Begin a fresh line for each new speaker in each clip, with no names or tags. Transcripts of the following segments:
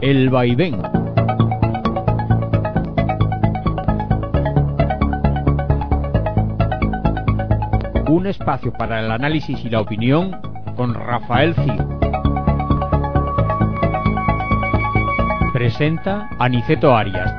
El vaivén. Un espacio para el análisis y la opinión con Rafael Cid. Presenta Aniceto Arias.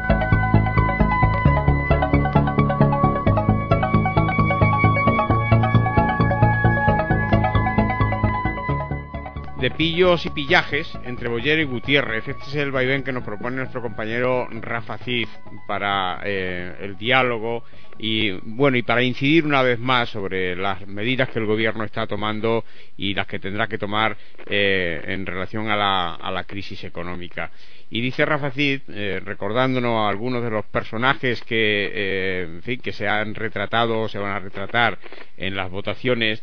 De pillos y pillajes entre Boyer y Gutiérrez. Este es el vaivén que nos propone nuestro compañero Rafa Cid para el diálogo y para incidir una vez más sobre las medidas que el gobierno está tomando y las que tendrá que tomar en relación a la crisis económica. Y dice Rafa Cid, recordándonos a algunos de los personajes que se han retratado o se van a retratar en las votaciones,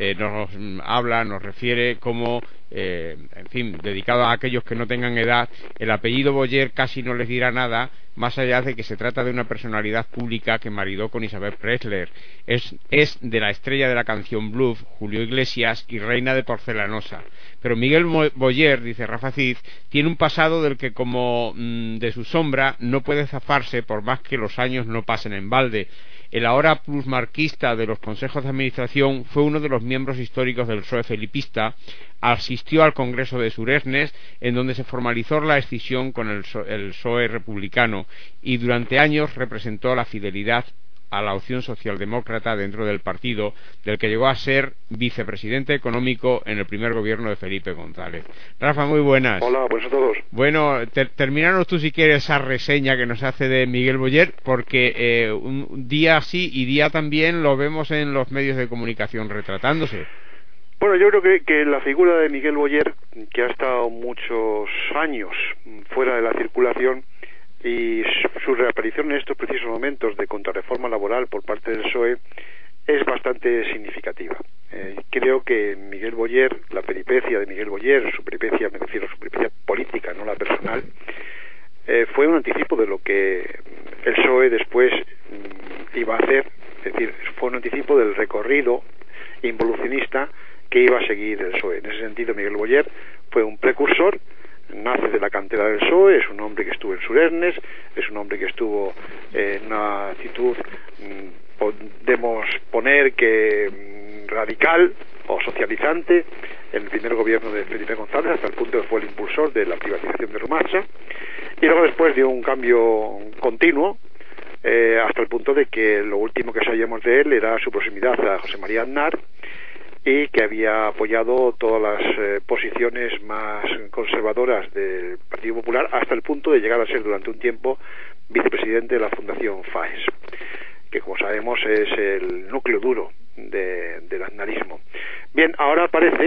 nos refiere como dedicado a aquellos que no tengan edad, el apellido Boyer casi no les dirá nada, más allá de que se trata de una personalidad pública que maridó con Isabel Presley. Es de la estrella de la canción Bluff, Julio Iglesias, y reina de Porcelanosa. Pero Miguel Boyer, dice Rafa Cid, tiene un pasado del que como de su sombra no puede zafarse por más que los años no pasen en balde. El ahora plusmarquista de los consejos de administración fue uno de los miembros históricos del PSOE felipista, asistió al Congreso de Suresnes, en donde se formalizó la escisión con el PSOE republicano, y durante años representó la fidelidad a la opción socialdemócrata dentro del partido, del que llegó a ser vicepresidente económico en el primer gobierno de Felipe González. Rafa, muy buenas.
Hola, buenas a todos.
Bueno, terminanos tú si quieres esa reseña que nos hace de Miguel Boyer, porque un día sí y día también lo vemos en los medios de comunicación retratándose.
Bueno, yo creo que la figura de Miguel Boyer, que ha estado muchos años fuera de la circulación, y su reaparición en estos precisos momentos de contrarreforma laboral por parte del PSOE es bastante significativa. Creo que Miguel Boyer, la peripecia de Miguel Boyer, su peripecia, me refiero a su peripecia política, no la personal, fue un anticipo de lo que el PSOE después iba a hacer, es decir, fue un anticipo del recorrido involucionista que iba a seguir el PSOE. En ese sentido, Miguel Boyer fue un precursor, nace de la cantera del PSOE, es un hombre que estuvo en Suresnes, es un hombre que estuvo en una actitud, podemos poner que radical o socializante en el primer gobierno de Felipe González, hasta el punto que fue el impulsor de la privatización de Rumarcha, y luego después dio un cambio continuo, hasta el punto de que lo último que sabíamos de él era su proximidad a José María Aznar, y que había apoyado todas las posiciones más conservadoras del Partido Popular, hasta el punto de llegar a ser durante un tiempo vicepresidente de la Fundación FAES, que como sabemos es el núcleo duro del aznarismo. Bien, ahora aparece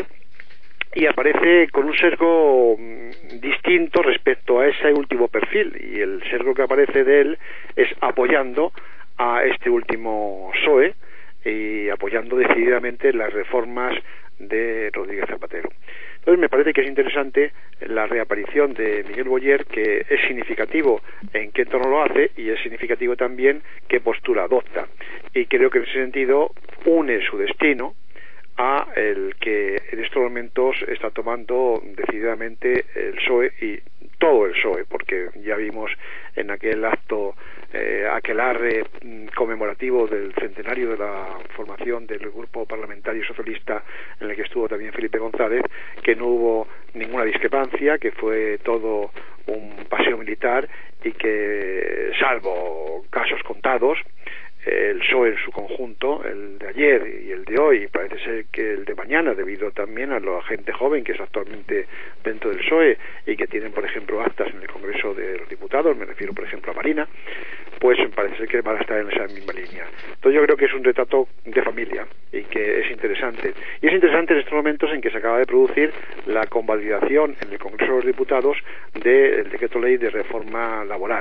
con un sesgo distinto respecto a ese último perfil, y el sesgo que aparece de él es apoyando a este último PSOE y apoyando decididamente las reformas de Rodríguez Zapatero. Entonces me parece que es interesante la reaparición de Miguel Boyer, que es significativo en qué tono lo hace y es significativo también qué postura adopta, y creo que en ese sentido une su destino a el que en estos momentos está tomando decididamente el PSOE y todo el PSOE, porque ya vimos en aquel acto aquelarre conmemorativo del centenario de la formación del grupo parlamentario socialista, en el que estuvo también Felipe González, que no hubo ninguna discrepancia, que fue todo un paseo militar, y que, salvo casos contados, el PSOE en su conjunto, el de ayer y el de hoy, parece ser que el de mañana, debido también a la gente joven que es actualmente dentro del PSOE y que tienen, por ejemplo, actas en el Congreso de los Diputados, me refiero, por ejemplo, a Marina, pues parece ser que van a estar en esa misma línea. Entonces yo creo que es un retrato de familia y que es interesante. Y es interesante en estos momentos en que se acaba de producir la convalidación en el Congreso de los Diputados del decreto ley de reforma laboral.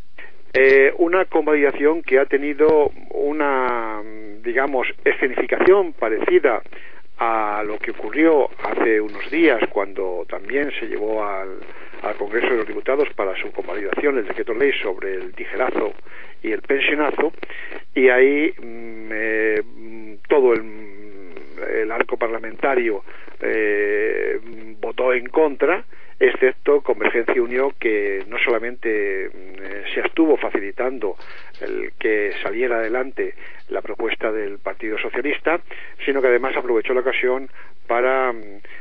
Una convalidación que ha tenido una, digamos, escenificación parecida a lo que ocurrió hace unos días, cuando también se llevó al Congreso de los Diputados para su convalidación el decreto ley sobre el tijerazo y el pensionazo, y ahí todo el arco parlamentario votó en contra, excepto Convergencia y Unió, que no solamente se estuvo facilitando el que saliera adelante la propuesta del Partido Socialista, sino que además aprovechó la ocasión para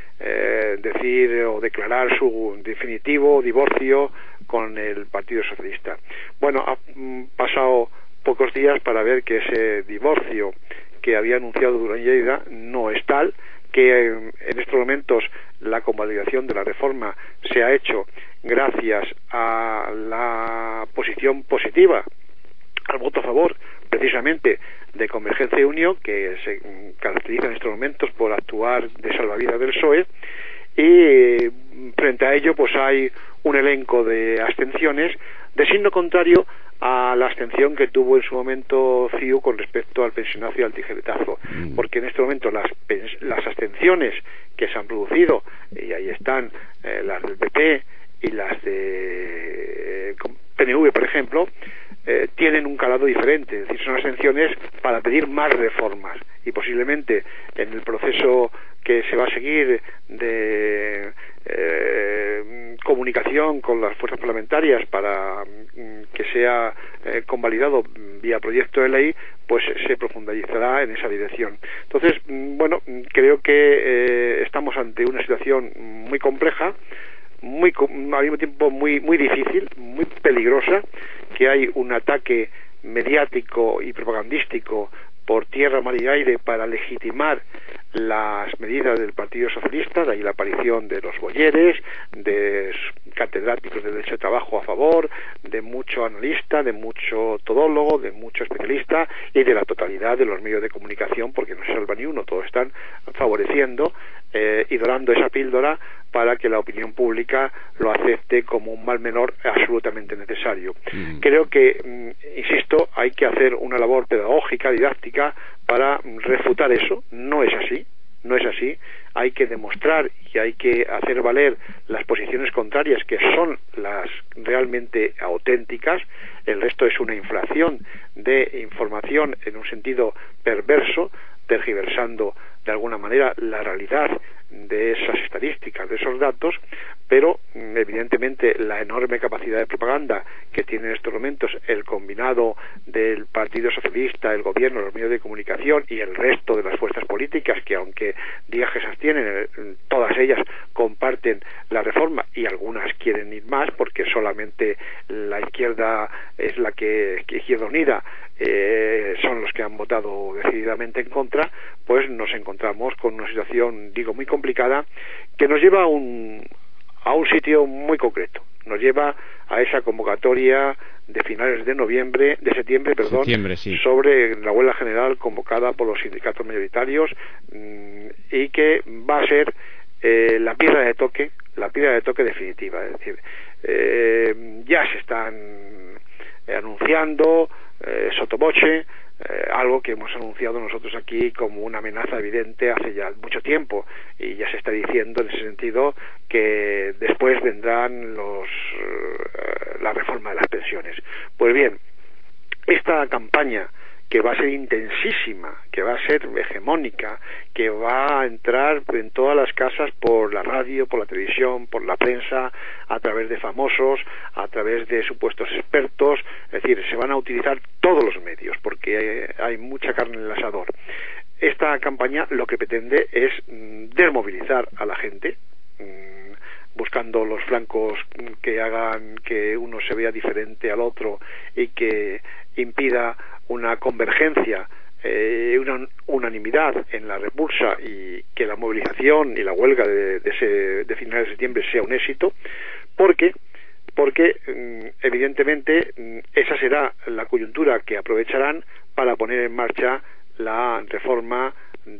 decir o declarar su definitivo divorcio con el Partido Socialista. Bueno, ha pasado pocos días para ver que ese divorcio que había anunciado Durán Lleida no es tal, que en estos momentos la convalidación de la reforma se ha hecho gracias a la posición positiva, al voto a favor precisamente de Convergencia y Unión, que se caracteriza en estos momentos por actuar de salvavidas del PSOE, y frente a ello pues hay un elenco de abstenciones de signo contrario a la abstención que tuvo en su momento CiU con respecto al pensionazo y al tijeretazo, porque en este momento las abstenciones que se han producido, y ahí están las del PP y las de PNV, por ejemplo, tienen un calado diferente, es decir, son abstenciones para pedir más reformas, y posiblemente en el proceso que se va a seguir de comunicación con las fuerzas parlamentarias para que sea convalidado vía proyecto de ley, pues se profundizará en esa dirección. Entonces, bueno, creo que estamos ante una situación muy compleja, al mismo tiempo muy difícil, muy peligrosa, que hay un ataque mediático y propagandístico por tierra, mar y aire para legitimar las medidas del Partido Socialista, de ahí la aparición de los Boyeres, de catedráticos de derecho de trabajo a favor, de mucho analista, de mucho todólogo, de mucho especialista y de la totalidad de los medios de comunicación, porque no se salva ni uno, todos están favoreciendo y dorando esa píldora para que la opinión pública lo acepte como un mal menor absolutamente necesario. Creo que, insisto, hay que hacer una labor pedagógica, didáctica, para refutar eso. No es así, hay que demostrar y hay que hacer valer las posiciones contrarias, que son las realmente auténticas. El resto es una inflación de información en un sentido perverso, tergiversando de alguna manera la realidad de esas estadísticas, de esos datos, pero evidentemente la enorme capacidad de propaganda que tiene en estos momentos el combinado del Partido Socialista, el gobierno, los medios de comunicación y el resto de las fuerzas políticas, que aunque digan que se abstienen, todas ellas comparten la reforma y algunas quieren ir más porque solamente la izquierda es la que Izquierda Unida son los que han votado decididamente en contra, pues nos encontramos con una situación, digo, muy complicada, que nos lleva a un sitio muy concreto, nos lleva a esa convocatoria de finales de septiembre,
sí,
sobre la huelga general convocada por los sindicatos mayoritarios, y que va a ser la piedra de toque definitiva. Es decir, ya se están anunciando sottovoce, algo que hemos anunciado nosotros aquí como una amenaza evidente hace ya mucho tiempo, y ya se está diciendo en ese sentido que después vendrán la reforma de las pensiones. Pues bien, esta campaña, que va a ser intensísima, que va a ser hegemónica, que va a entrar en todas las casas por la radio, por la televisión, por la prensa, a través de famosos, a través de supuestos expertos, es decir, se van a utilizar todos los medios, porque hay mucha carne en el asador. Esta campaña lo que pretende es desmovilizar a la gente, buscando los flancos que hagan que uno se vea diferente al otro y que impida una convergencia, una unanimidad en la repulsa, y que la movilización y la huelga de finales de septiembre sea un éxito, porque evidentemente esa será la coyuntura que aprovecharán para poner en marcha la reforma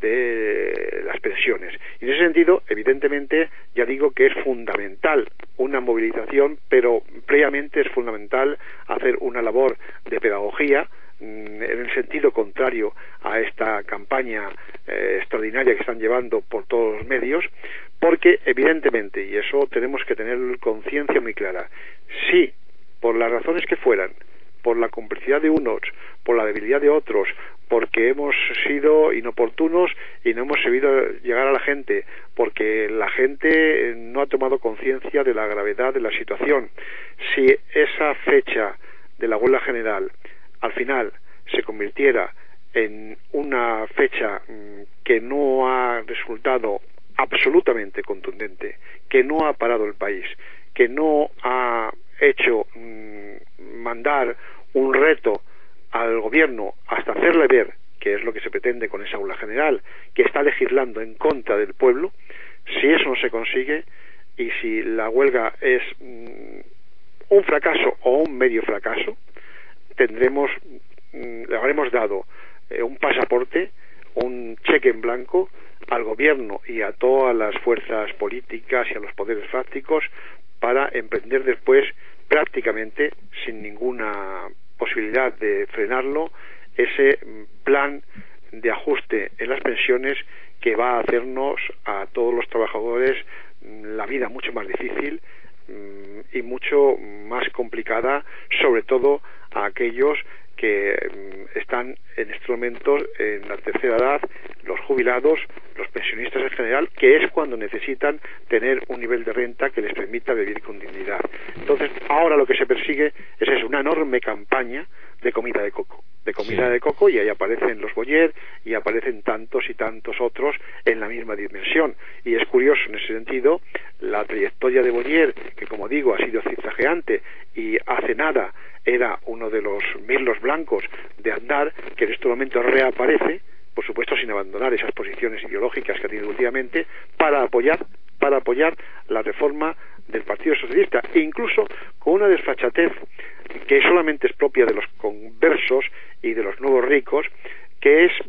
de las pensiones. Y en ese sentido, evidentemente, ya digo que es fundamental una movilización, pero previamente es fundamental hacer una labor de pedagogía en el sentido contrario a esta campaña extraordinaria que están llevando por todos los medios, porque evidentemente, y eso tenemos que tener conciencia muy clara, si por las razones que fueran, por la complicidad de unos, por la debilidad de otros, porque hemos sido inoportunos y no hemos sabido llegar a la gente, porque la gente no ha tomado conciencia de la gravedad de la situación. Si esa fecha de la huelga general al final se convirtiera en una fecha que no ha resultado absolutamente contundente, que no ha parado el país, que no ha hecho mandar un reto al gobierno hasta hacerle ver, que es lo que se pretende con esa huelga general, que está legislando en contra del pueblo, si eso no se consigue y si la huelga es un fracaso o un medio fracaso, le habremos dado un pasaporte, un cheque en blanco al gobierno y a todas las fuerzas políticas y a los poderes fácticos para emprender después, prácticamente sin ninguna posibilidad de frenarlo, ese plan de ajuste en las pensiones que va a hacernos a todos los trabajadores la vida mucho más difícil y mucho más complicada, sobre todo a aquellos que están en estos momentos en la tercera edad, los jubilados, los pensionistas en general, que es cuando necesitan tener un nivel de renta que les permita vivir con dignidad. Entonces, ahora lo que se persigue es una enorme campaña de comida de coco. Y ahí aparecen los Boyer y aparecen tantos y tantos otros en la misma dimensión. Y es curioso en ese sentido la trayectoria de Boyer, que como digo ha sido zigzagueante y hace nada era uno de los mirlos blancos de Aznar, que en este momento reaparece, por supuesto sin abandonar esas posiciones ideológicas que ha tenido últimamente, para apoyar la reforma del Partido Socialista, e incluso con una desfachatez que solamente es propia de los conversos y de los nuevos ricos, que es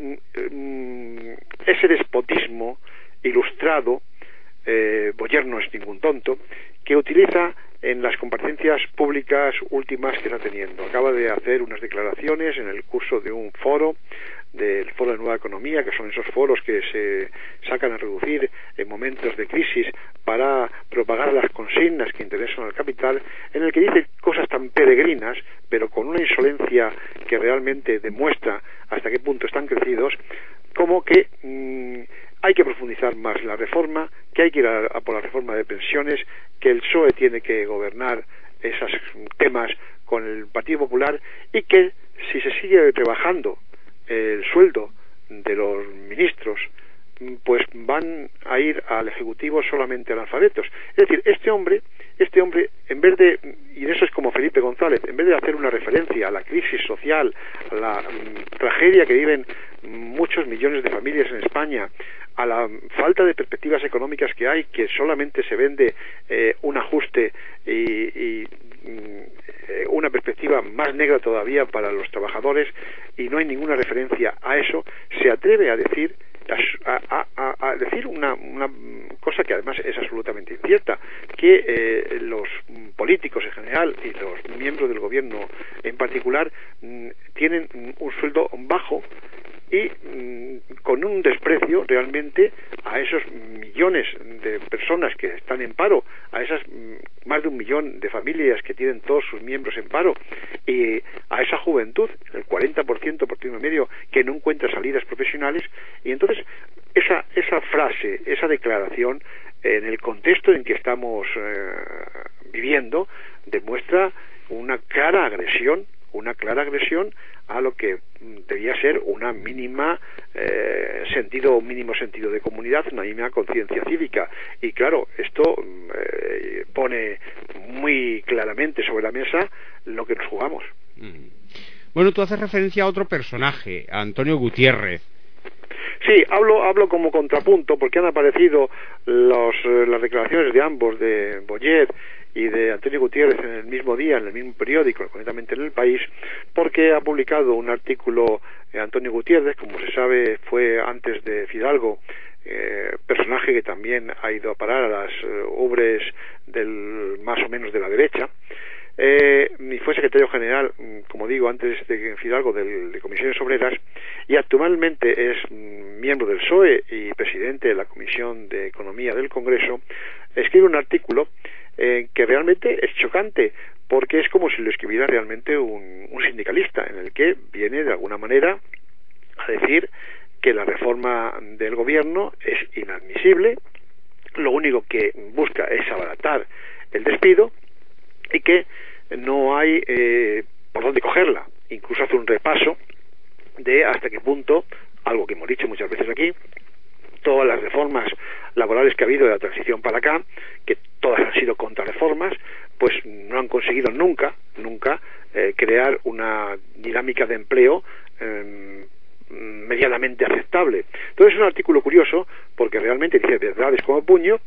ese despotismo ilustrado. Boyer no es ningún tonto, que utiliza en las comparecencias públicas últimas que está teniendo. Acaba de hacer unas declaraciones en el curso de un foro, del Foro de Nueva Economía, que son esos foros que se sacan a reducir en momentos de crisis para propagar las consignas que interesan al capital, en el que dice cosas tan peregrinas, pero con una insolencia que realmente demuestra hasta qué punto están crecidos, como que hay que profundizar más la reforma, que hay que ir a por la reforma de pensiones, que el PSOE tiene que gobernar esos temas con el Partido Popular, y que si se sigue rebajando el sueldo de los ministros, pues van a ir al Ejecutivo solamente analfabetos. Es decir, este hombre, en vez de, y eso es como Felipe González, en vez de hacer una referencia a la crisis social, a la tragedia que viven muchos millones de familias en España, a la falta de perspectivas económicas que hay, que solamente se vende un ajuste y una perspectiva más negra todavía para los trabajadores, y no hay ninguna referencia a eso, se atreve a decir una cosa que además es absolutamente incierta, que los políticos en general y los miembros del gobierno en particular tienen un sueldo bajo y con un desprecio realmente a esos millones de personas que están en paro, a esas más de 1 millón de familias que tienen todos sus miembros en paro, y a esa juventud, el 40% por y medio, que no encuentra salidas profesionales. Y entonces esa frase, esa declaración, en el contexto en que estamos viviendo, demuestra una clara agresión a lo que debía ser una mínimo sentido de comunidad, una mínima conciencia cívica. Y claro, esto pone muy claramente sobre la mesa lo que nos jugamos.
Bueno, tú haces referencia a otro personaje, a Antonio Gutiérrez.
Sí, hablo como contrapunto, porque han aparecido las declaraciones de ambos, de Boyer y de Antonio Gutiérrez, en el mismo día, en el mismo periódico, concretamente en El País, porque ha publicado un artículo Antonio Gutiérrez, como se sabe, fue antes de Fidalgo, personaje que también ha ido a parar a las ubres más o menos de la derecha, y fue secretario general, como digo, antes de Fidalgo, de Comisiones Obreras, y actualmente es miembro del PSOE y presidente de la Comisión de Economía del Congreso. Escribe un artículo que realmente es chocante, porque es como si lo escribiera realmente un sindicalista, en el que viene de alguna manera decir que la reforma del gobierno es inadmisible, lo único que busca es abaratar el despido y que no hay por dónde cogerla. Incluso hace un repaso de hasta qué punto, algo que hemos dicho muchas veces aquí, todas las reformas laborales que ha habido de la transición para acá, que todas han sido contrarreformas, pues no han conseguido nunca crear una dinámica de empleo medianamente aceptable. Entonces es un artículo curioso porque realmente dice verdades como puño.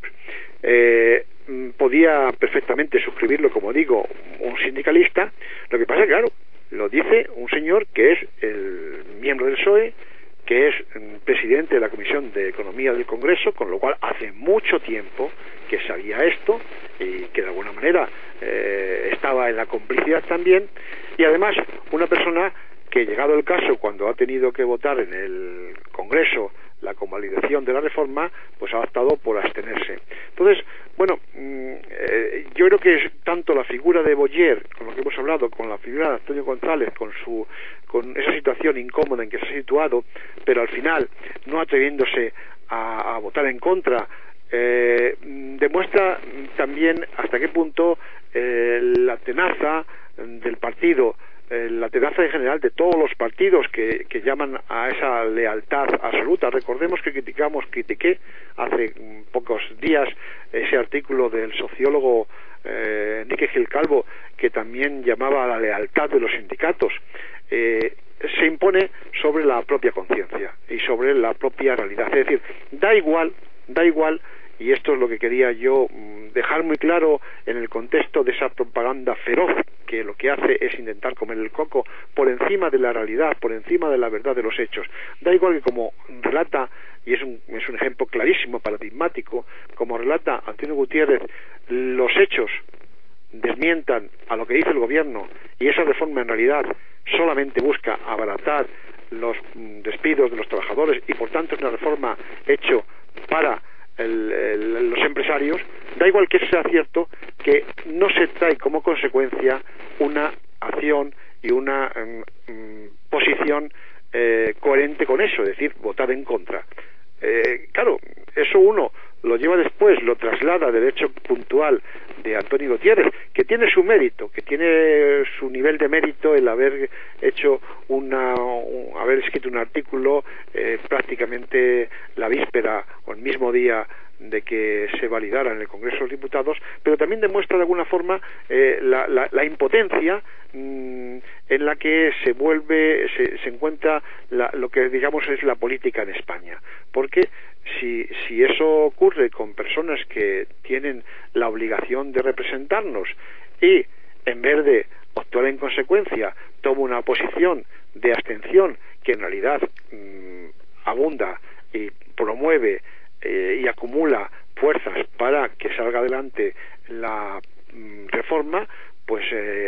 Podía perfectamente suscribirlo, como digo, un sindicalista. Lo que pasa es que, claro, lo dice un señor que es el miembro del PSOE, que es presidente de la Comisión de Economía del Congreso, con lo cual hace mucho tiempo que sabía esto y que de alguna manera estaba en la complicidad también, y además una persona que, llegado el caso, cuando ha tenido que votar en el Congreso la convalidación de la reforma, pues ha optado por abstenerse. Entonces, bueno, yo creo que es tanto la figura de Boyer, con lo que hemos hablado, con la figura de Antonio González, con esa situación incómoda en que se ha situado, pero al final no atreviéndose a votar en contra, demuestra también hasta qué punto la tenaza del partido, la tenaza en general de todos los partidos que llaman a esa lealtad absoluta. Recordemos que critiqué hace pocos días ese artículo del sociólogo Enrique Gil Calvo, que también llamaba a la lealtad de los sindicatos. Se impone sobre la propia conciencia y sobre la propia realidad. Es decir, da igual, y esto es lo que quería yo dejar muy claro en el contexto de esa propaganda feroz, que lo que hace es intentar comer el coco por encima de la realidad, por encima de la verdad de los hechos. Da igual que, como relata, y es un ejemplo clarísimo, paradigmático, como relata Antonio Gutiérrez, los hechos desmientan a lo que dice el gobierno, y esa reforma en realidad solamente busca abaratar los despidos de los trabajadores, y por tanto es una reforma hecho para los empresarios. Da igual que sea cierto, que no se trae como consecuencia una acción y una posición coherente con eso, es decir, votar en contra. Claro, eso uno lo lleva después, lo traslada del hecho puntual de Antonio Gutiérrez, que tiene su mérito, que tiene su nivel de mérito el haber hecho haber escrito un artículo prácticamente la víspera o el mismo día de que se validara en el Congreso de los Diputados, pero también demuestra de alguna forma la impotencia en la que se encuentra lo que digamos es la política en España, porque si eso ocurre con personas que tienen la obligación de representarnos y en vez de actuar en consecuencia toma una posición de abstención que en realidad abunda y promueve y acumula fuerzas para que salga adelante la reforma, pues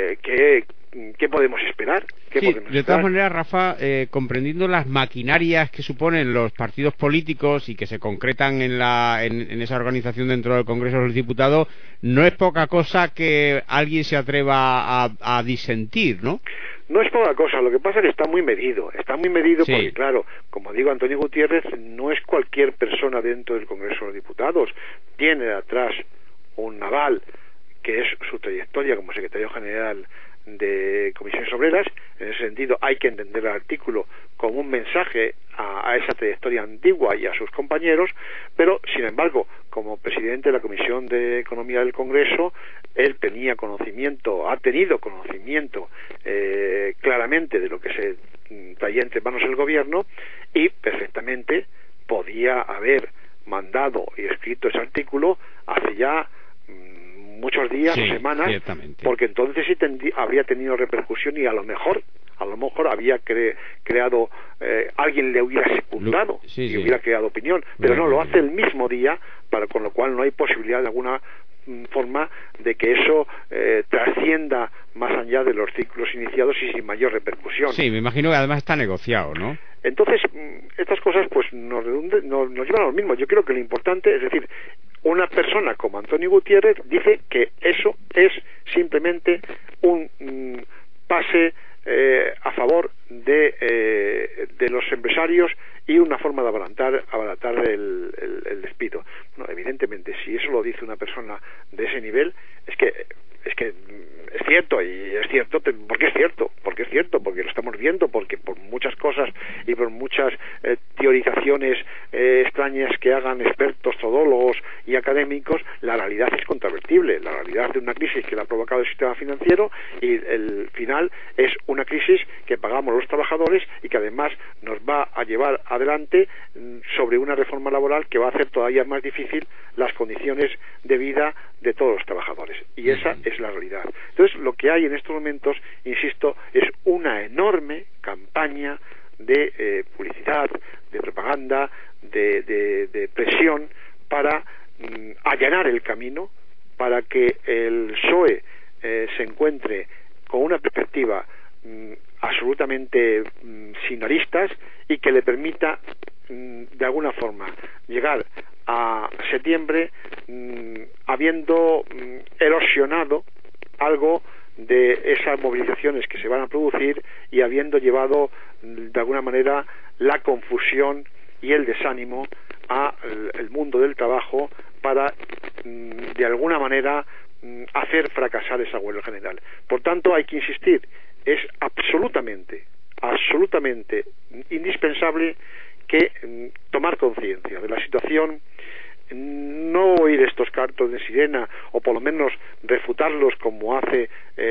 ¿qué podemos esperar?
De todas maneras, Rafa, comprendiendo las maquinarias que suponen los partidos políticos y que se concretan en esa organización dentro del Congreso de los Diputados, no es poca cosa que alguien se atreva a disentir, ¿no?
No es poca cosa, lo que pasa es que está muy medido sí. Porque claro, como digo, Antonio Gutiérrez no es cualquier persona dentro del Congreso de los Diputados, tiene atrás un aval que es su trayectoria como secretario general de Comisiones Obreras. En ese sentido hay que entender el artículo como un mensaje a esa trayectoria antigua y a sus compañeros, pero sin embargo, como presidente de la Comisión de Economía del Congreso, él ha tenido conocimiento claramente de lo que se traía entre manos el gobierno, y perfectamente podía haber mandado y escrito ese artículo hace ya muchos días o semanas, porque entonces sí habría tenido repercusión y a lo mejor había creado alguien le hubiera secundado y hubiera creado opinión, pero no, lo hace el mismo día, con lo cual no hay posibilidad de alguna forma de que eso trascienda más allá de los ciclos iniciados y sin mayor repercusión.
Sí, me imagino que además está negociado, ¿no?
Entonces, estas cosas pues nos llevan a lo mismo. Yo creo que lo importante es decir, una persona como Antonio Gutiérrez dice que eso es simplemente un pase a favor de los empresarios y una forma de abaratar el despido. Bueno, evidentemente, si eso lo dice una persona de ese nivel, es que es cierto, y es cierto porque es cierto, porque lo estamos viendo, porque por muchas cosas y por muchas teorizaciones extrañas que hagan expertos, todólogos y académicos, la realidad es controvertible. La realidad de una crisis que la ha provocado el sistema financiero, y el final es una crisis que pagamos los trabajadores y que además nos va a llevar adelante sobre una reforma laboral que va a hacer todavía más difícil las condiciones de vida de todos los trabajadores, y esa es la realidad. Entonces, lo que hay en estos momentos, insisto, es una enorme campaña de publicidad, de propaganda, de presión para allanar el camino para que el PSOE se encuentre con una perspectiva absolutamente sin aristas, y que le permita de alguna forma llegar a septiembre habiendo erosionado algo de esas movilizaciones que se van a producir y habiendo llevado de alguna manera la confusión y el desánimo al mundo del trabajo para de alguna manera hacer fracasar esa huelga general. Por tanto, hay que insistir, es absolutamente indispensable que tomar conciencia de la situación, no oír estos cantos de sirena, o por lo menos refutarlos como hace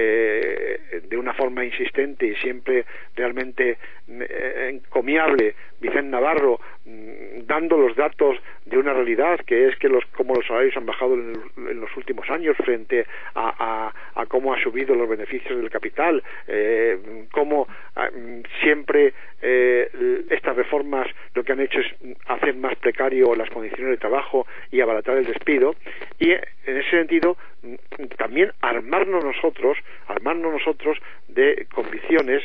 de una forma insistente y siempre realmente encomiable Vicente Navarro, dando los datos de una realidad que es que como los salarios han bajado en los últimos años frente a cómo ha subido los beneficios del capital, cómo siempre estas reformas lo que han hecho es hacer más precario las condiciones de trabajo y abaratar el despido, y en ese sentido también armarnos nosotros de convicciones,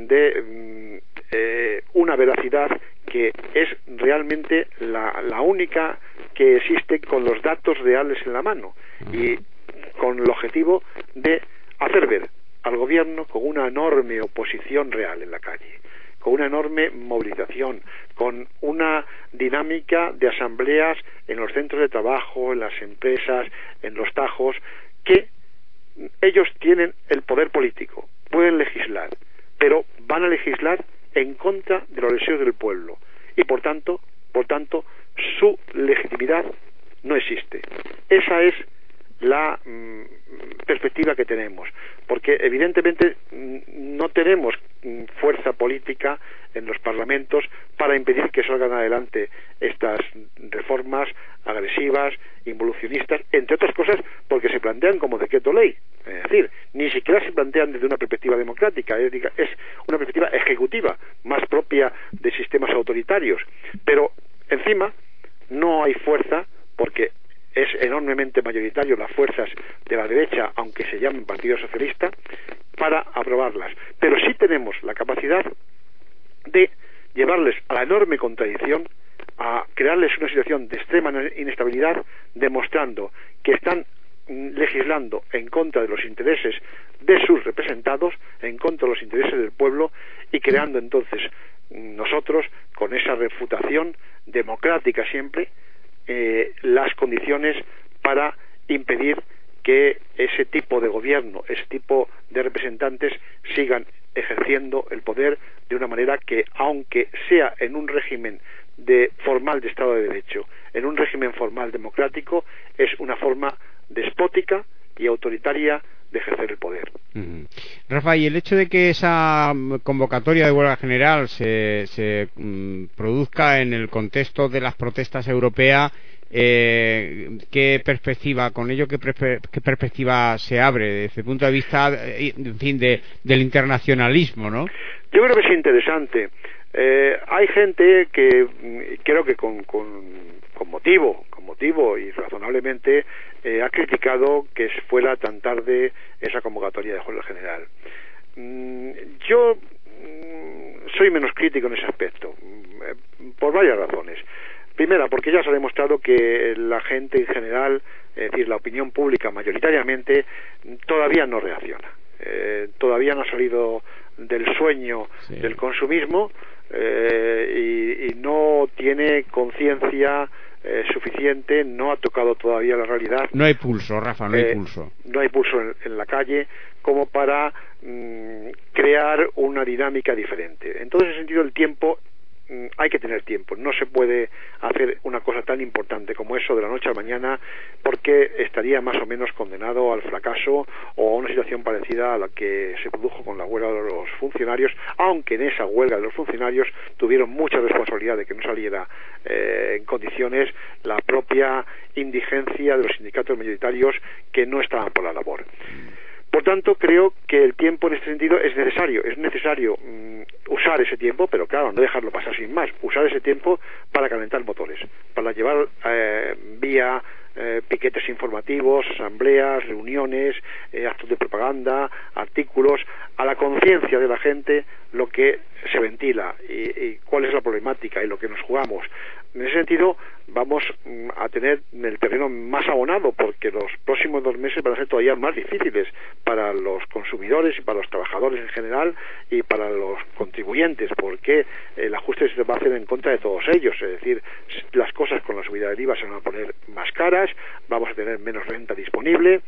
de una veracidad que es realmente la única que existe, con los datos reales en la mano, y con el objetivo de hacer ver al gobierno con una enorme oposición real en la calle, con una enorme movilización, con una dinámica de asambleas en los centros de trabajo, en las empresas, en los tajos, que ellos tienen el poder político, pueden legislar, pero van a legislar en contra de los deseos del pueblo, y por tanto su legitimidad no existe. Esa es la perspectiva que tenemos, porque evidentemente no tenemos fuerza política en los parlamentos para impedir que salgan adelante estas reformas agresivas, involucionistas, entre otras cosas porque se plantean como decreto ley, es decir, ni siquiera se plantean desde una perspectiva democrática, es una perspectiva ejecutiva más propia de sistemas autoritarios, pero encima no hay fuerza, porque es enormemente mayoritario las fuerzas de la derecha, aunque se llamen Partido Socialista, para aprobarlas. Pero sí tenemos la capacidad de llevarles a la enorme contradicción, a crearles una situación de extrema inestabilidad, demostrando que están legislando en contra de los intereses de sus representados, en contra de los intereses del pueblo, y creando entonces nosotros, con esa refutación democrática siempre, las condiciones para impedir que ese tipo de gobierno, ese tipo de representantes sigan ejerciendo el poder de una manera que, aunque sea en un régimen formal de Estado de Derecho, en un régimen formal democrático, es una forma despótica y autoritaria de ejercer el poder.
Rafa, y el hecho de que esa convocatoria de huelga general se produzca en el contexto de las protestas europeas, ¿qué perspectiva con ello? ¿Qué perspectiva se abre desde el punto de vista, en fin, del internacionalismo, ¿no?
Yo creo que es interesante. Hay gente que creo que con motivo y razonablemente ha criticado que fuera tan tarde esa convocatoria de huelga general. Yo soy menos crítico en ese aspecto, por varias razones. Primera, porque ya se ha demostrado que la gente en general, es decir, la opinión pública mayoritariamente, todavía no reacciona. todavía no ha salido del sueño del consumismo y no tiene conciencia suficiente, no ha tocado todavía la realidad.
No hay pulso, Rafa, no hay pulso.
No hay pulso en la calle como para crear una dinámica diferente. En todo ese sentido, el tiempo, hay que tener tiempo. No se puede hacer una cosa tan importante como eso de la noche a la mañana, porque estaría más o menos condenado al fracaso o a una situación parecida a la que se produjo con la huelga de los funcionarios, aunque en esa huelga de los funcionarios tuvieron mucha responsabilidad de que no saliera en condiciones la propia indigencia de los sindicatos mayoritarios que no estaban por la labor. Por tanto, creo que el tiempo en este sentido es necesario usar ese tiempo, pero claro, no dejarlo pasar sin más, usar ese tiempo para calentar motores, para llevar vía piquetes informativos, asambleas, reuniones, actos de propaganda, artículos, a la conciencia de la gente lo que se ventila y cuál es la problemática y lo que nos jugamos. En ese sentido, vamos a tener el terreno más abonado, porque los próximos 2 meses van a ser todavía más difíciles para los consumidores y para los trabajadores en general y para los contribuyentes, porque el ajuste se va a hacer en contra de todos ellos. Es decir, las cosas con la subida del IVA se van a poner más caras, vamos a tener menos renta disponible,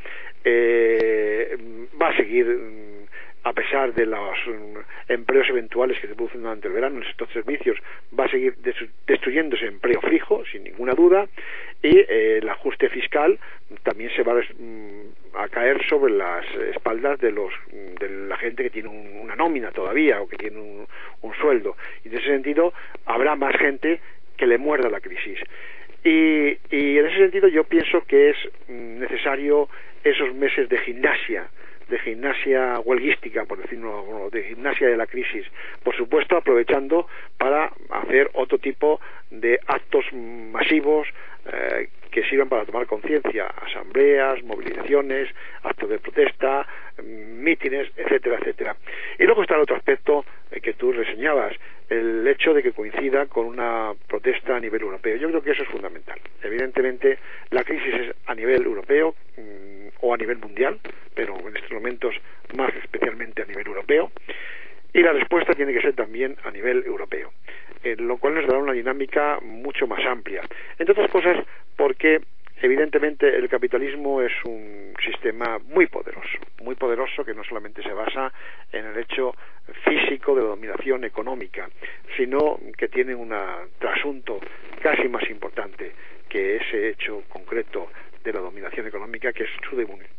va a seguir, a pesar de los empleos eventuales que se producen durante el verano en estos servicios, va a seguir destruyéndose empleo fijo, sin ninguna duda, y el ajuste fiscal también se va a caer sobre las espaldas de la gente que tiene una nómina todavía o que tiene un sueldo. Y en ese sentido habrá más gente que le muerda la crisis. Y en ese sentido yo pienso que es necesario esos meses de gimnasia huelguística, por decirlo, de gimnasia de la crisis, por supuesto aprovechando para hacer otro tipo de actos masivos que sirvan para tomar conciencia, asambleas, movilizaciones, actos de protesta, mítines, etcétera, etcétera. Y luego está el otro aspecto que tú reseñabas, el hecho de que coincida con una protesta a nivel europeo. Yo creo que eso es fundamental. Evidentemente, la crisis es a nivel europeo o a nivel mundial, pero en estos momentos más especialmente a nivel europeo, y la respuesta tiene que ser también a nivel europeo, lo cual nos dará una dinámica mucho más amplia, entre otras cosas porque evidentemente el capitalismo es un sistema muy poderoso que no solamente se basa en el hecho físico de la dominación económica, sino que tiene un trasunto casi más importante que ese hecho concreto de la dominación económica, que es su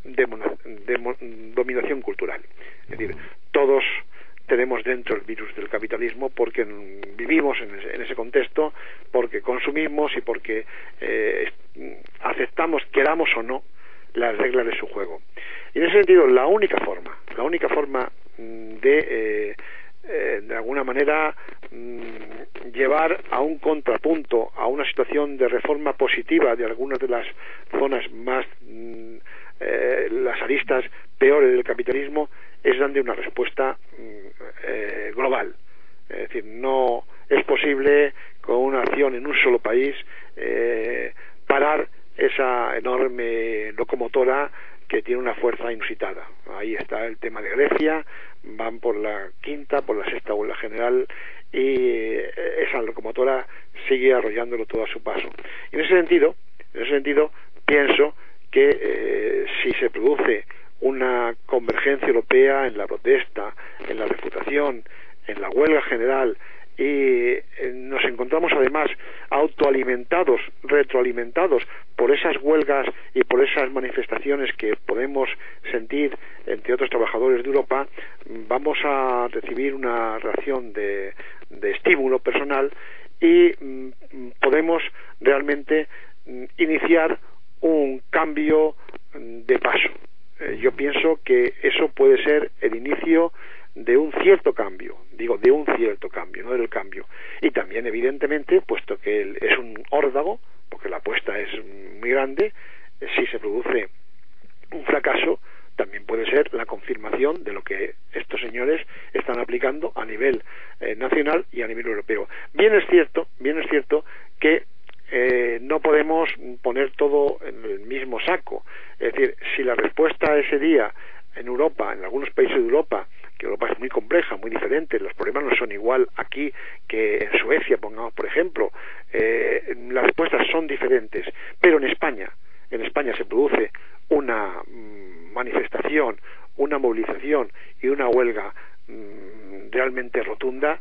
dominación cultural. Es decir, todos tenemos dentro el virus del capitalismo porque vivimos en ese contexto, porque consumimos y porque aceptamos, queramos o no, las reglas de su juego. Y en ese sentido, la única forma de alguna manera llevar a un contrapunto, a una situación de reforma positiva de algunas de las zonas más las aristas peores del capitalismo, es dando una respuesta global. Es decir, no es posible con una acción en un solo país parar esa enorme locomotora que tiene una fuerza inusitada. Ahí está el tema de Grecia, van por la quinta, por la sexta huelga general, y esa locomotora sigue arrollándolo todo a su paso. Y en ese sentido pienso que si se produce una convergencia europea en la protesta, en la refutación, en la huelga general, y nos encontramos además autoalimentados, retroalimentados por esas huelgas y por esas manifestaciones que podemos sentir entre otros trabajadores de Europa, vamos a recibir una reacción de estímulo personal y podemos realmente iniciar un cambio de paso. Yo pienso que eso puede ser el inicio de un cierto cambio, no del cambio. Y también, evidentemente, puesto que es un órdago, porque la apuesta es muy grande, si se produce un fracaso, también puede ser la confirmación de lo que estos señores están aplicando a nivel nacional y a nivel europeo. Bien es cierto que no podemos poner todo en el mismo saco. Es decir, si la respuesta ese día en Europa, en algunos países de Europa, que Europa es muy compleja, muy diferente, los problemas no son igual aquí que en Suecia, pongamos por ejemplo, las respuestas son diferentes, pero en España se produce una manifestación, una movilización y una huelga realmente rotunda,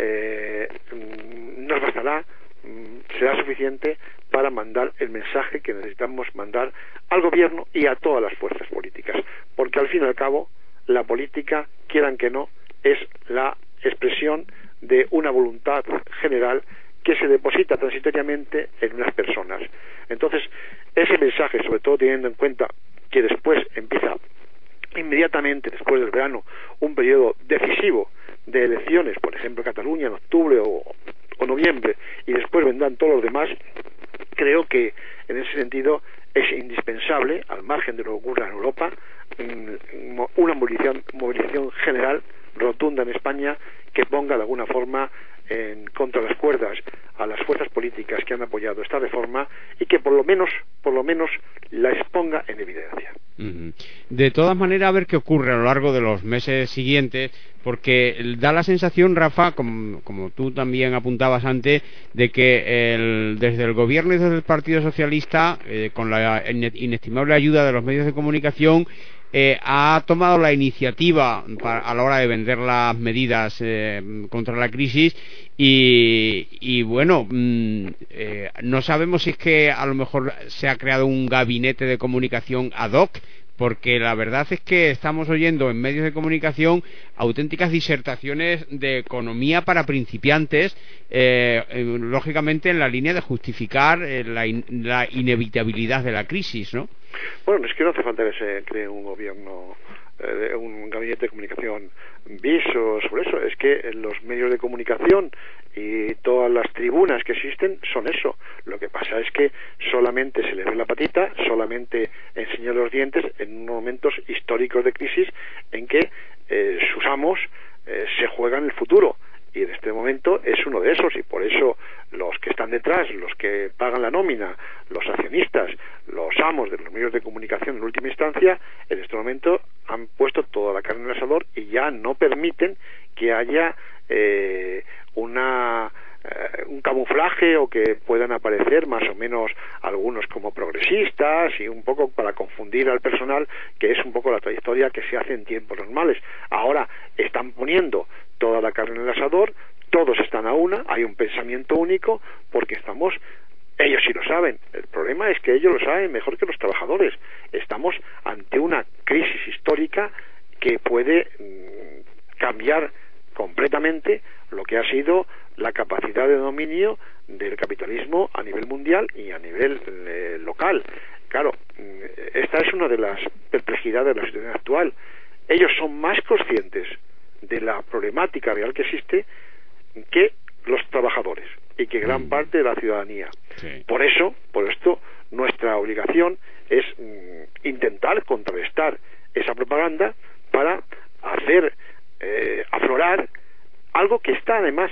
nos bastará, será suficiente para mandar el mensaje que necesitamos mandar al gobierno y a todas las fuerzas políticas, porque al fin y al cabo la política, quieran que no, es la expresión de una voluntad general que se deposita transitoriamente en unas personas. Entonces, ese mensaje, sobre todo teniendo en cuenta que después empieza inmediatamente después del verano un periodo decisivo de elecciones, por ejemplo Cataluña en octubre o noviembre, y después vendrán todos los demás, creo que en ese sentido es indispensable, al margen de lo que ocurra en Europa, una movilización general rotunda en España que ponga de alguna forma en contra las cuerdas a las fuerzas políticas que han apoyado esta reforma y que por lo menos la exponga en evidencia.
De todas maneras, a ver qué ocurre a lo largo de los meses siguientes, porque da la sensación, Rafa, como tú también apuntabas antes, de que desde el gobierno y desde el Partido Socialista, con la inestimable ayuda de los medios de comunicación, ha tomado la iniciativa a la hora de vender las medidas contra la crisis y bueno, no sabemos si es que a lo mejor se ha creado un gabinete de comunicación ad hoc, porque la verdad es que estamos oyendo en medios de comunicación auténticas disertaciones de economía para principiantes, lógicamente en la línea de justificar la inevitabilidad de la crisis, ¿no?
Bueno, es que no hace falta que se cree un gobierno, un gabinete de comunicación viso sobre eso. Es que los medios de comunicación y todas las tribunas que existen son eso. Lo que pasa es que solamente se le ve la patita, solamente enseña los dientes en momentos históricos de crisis en que sus amos se juegan el futuro. Y en este momento es uno de esos, y por eso los que están detrás, los que pagan la nómina, los accionistas, los amos de los medios de comunicación en última instancia, en este momento han puesto toda la carne en el asador y ya no permiten que haya un camuflaje o que puedan aparecer más o menos algunos como progresistas y un poco para confundir al personal, que es un poco la trayectoria que se hace en tiempos normales. Ahora están poniendo toda la carne en el asador, todos están a una, hay un pensamiento único, porque ellos sí lo saben, el problema es que ellos lo saben mejor que los trabajadores. Estamos ante una crisis histórica que puede cambiar completamente lo que ha sido la capacidad de dominio del capitalismo a nivel mundial y a nivel local. Claro, esta es una de las perplejidades de la situación actual. Ellos son más conscientes de la problemática real que existe que los trabajadores y que gran parte de la ciudadanía. Sí. Por esto, nuestra obligación es intentar contrarrestar esa propaganda para hacer aflorar algo que está además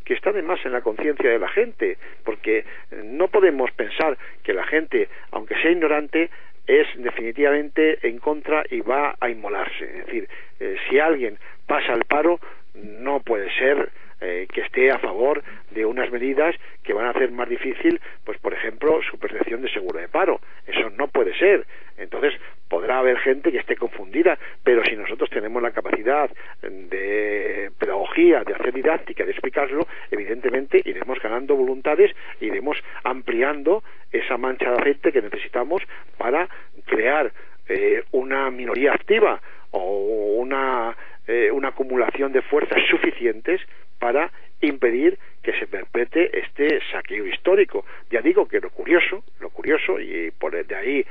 en la conciencia de la gente, porque no podemos pensar que la gente, aunque sea ignorante, es definitivamente en contra y va a inmolarse. Es decir, si alguien pasa al paro, no puede ser que esté a favor de unas medidas que van a hacer más difícil, pues por ejemplo, su percepción de seguro de paro. Eso no puede ser. Entonces, podrá haber gente que esté confundida, pero si nosotros tenemos la capacidad de pedagogía, de hacer didáctica, de explicarlo, evidentemente iremos ganando voluntades, iremos ampliando esa mancha de aceite que necesitamos para crear una minoría activa o una acumulación de fuerzas suficientes para impedir que se perpetre este saqueo histórico. Ya digo que lo curioso, y por de ahí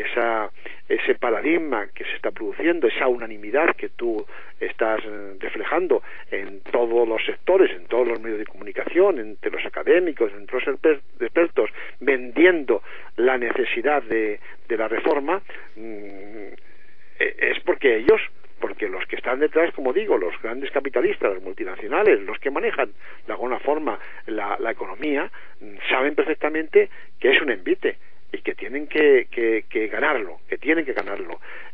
ese paradigma que se está produciendo, esa unanimidad que tú estás reflejando en todos los sectores, en todos los medios de comunicación, entre los académicos, entre los expertos, vendiendo la necesidad de la reforma, es porque los que están detrás, como digo, los grandes capitalistas, las multinacionales, los que manejan de alguna forma la economía, saben perfectamente que es un envite y que tienen que ganarlo,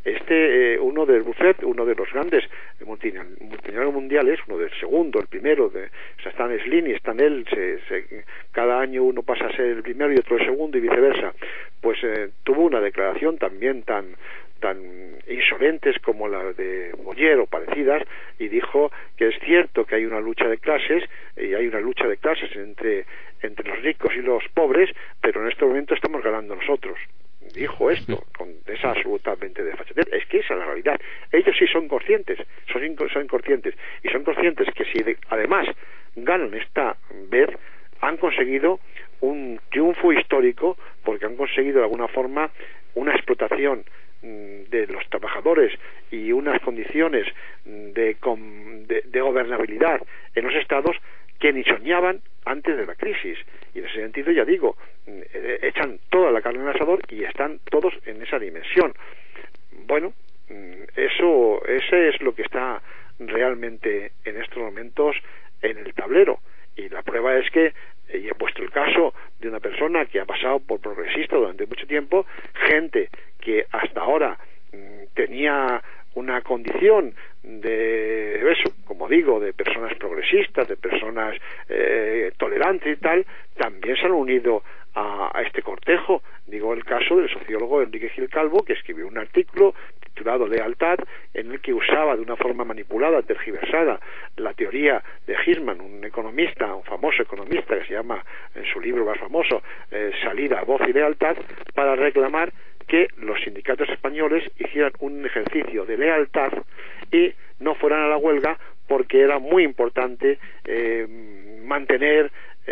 uno del Buffett, uno de los grandes multimillonarios mundiales, uno del segundo, el primero, o sea, están Slim y están él, cada año uno pasa a ser el primero y otro el segundo y viceversa, pues tuvo una declaración también tan insolentes como la de Boyer o parecidas, y dijo que es cierto que hay una lucha de clases, y hay una lucha de clases entre los ricos y los pobres, pero en este momento estamos ganando nosotros. Dijo esto con esa absolutamente desfachatez. Es que esa es la realidad. Ellos sí son conscientes, son conscientes, y son conscientes que si además ganan esta vez, han conseguido un triunfo histórico, porque han conseguido de alguna forma una explotación de los trabajadores y unas condiciones de gobernabilidad en los estados que ni soñaban antes de la crisis, y en ese sentido, ya digo, echan toda la carne en el asador y están todos en esa dimensión. Bueno, ese es lo que está realmente en estos momentos en el tablero, y la prueba es que, y he puesto el caso de una persona que ha pasado por progresista durante mucho tiempo, gente que hasta ahora tenía una condición de eso, como digo, de personas progresistas, de personas tolerantes y tal, también se han unido a este cortejo. Digo el caso del sociólogo Enrique Gil Calvo, que escribió un artículo titulado Lealtad, en el que usaba de una forma manipulada, tergiversada, la teoría de Hirschman, un economista, un famoso economista que se llama, en su libro más famoso, Salida, Voz y Lealtad, para reclamar que los sindicatos españoles hicieran un ejercicio de lealtad y no fueran a la huelga, porque era muy importante mantener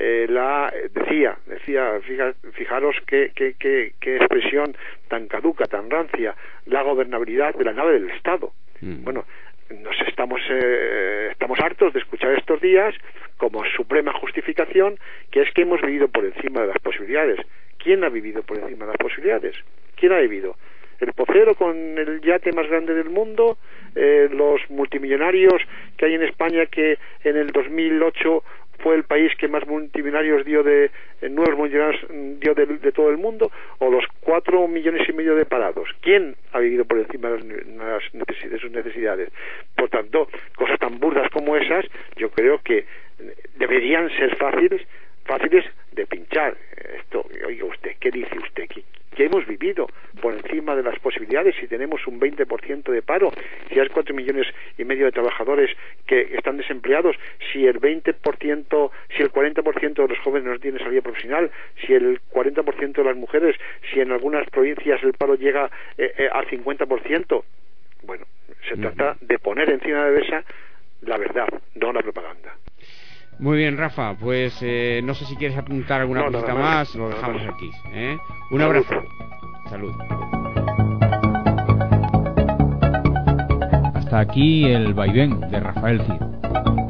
fijaros qué expresión tan caduca, tan rancia, la gobernabilidad de la nave del Estado. Bueno, estamos hartos de escuchar estos días como suprema justificación que es que hemos vivido por encima de las posibilidades. ¿Quién ha vivido por encima de las posibilidades? ¿Quién ha vivido? ¿El pocero con el yate más grande del mundo? ¿Los multimillonarios que hay en España, que en el 2008 fue el país que más multimillonarios dio nuevos multimillonarios dio de todo el mundo? ¿O los 4,5 millones de parados? ¿Quién ha vivido por encima de sus necesidades? Por tanto, cosas tan burdas como esas, yo creo que deberían ser fáciles de pinchar. Esto, oiga usted, ¿qué dice usted? ¿Qué hemos vivido por encima de las posibilidades? Si tenemos un 20% de paro, si hay 4,5 millones de trabajadores que están desempleados, si el 40% de los jóvenes no tienen salida profesional, si el 40% de las mujeres, si en algunas provincias el paro llega al 50%, bueno, se trata de poner encima de la mesa la verdad, no la propaganda.
Muy bien, Rafa, pues no sé si quieres apuntar alguna cosita más, lo dejamos aquí. Un abrazo. Salud.
Hasta aquí el vaivén de Rafael Cid.